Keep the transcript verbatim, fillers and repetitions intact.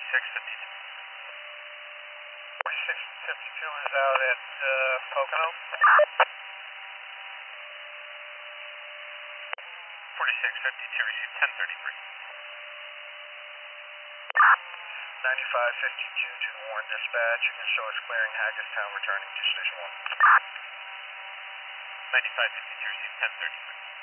forty-six fifty-two. forty-six fifty-two is out at uh, Pocono. forty-six fifty-two, receive ten thirty-three. ninety-five fifty-two to Warren Dispatch. You can show us clearing Hagerstown, returning to Station one. ninety-five fifty-two, receive ten thirty-three.